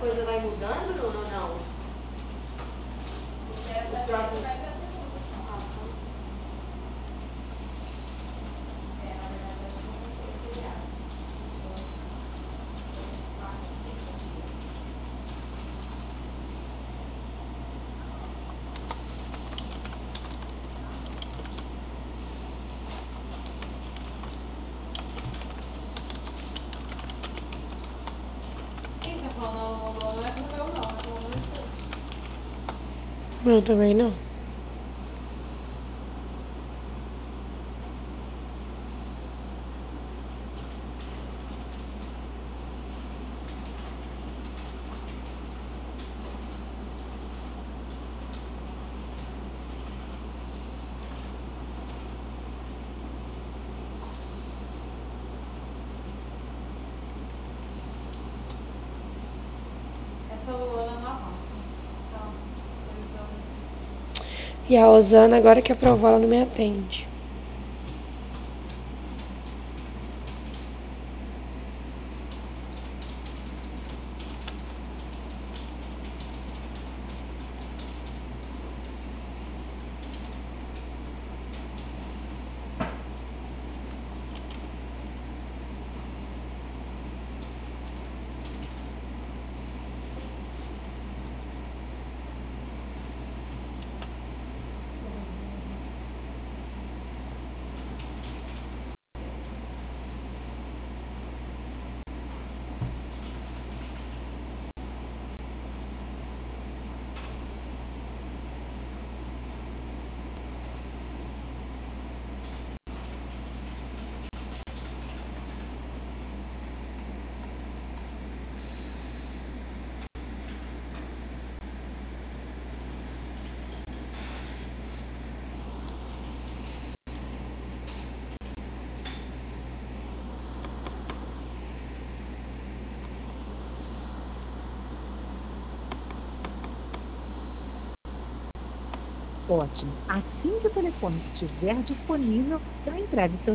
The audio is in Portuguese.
coisa vai mudando, Bruno, ou não? Porque essa O próximo... vai pra segunda. Na verdade, acho que não foi feriado. Quem tá falando não é pro meu, não. É pro meu esposo. Eu também não. Essa Luana não avança. Então, E a Osana, agora que aprovou, ela não me atende. Ótimo. Assim que o telefone estiver disponível, eu entrego seu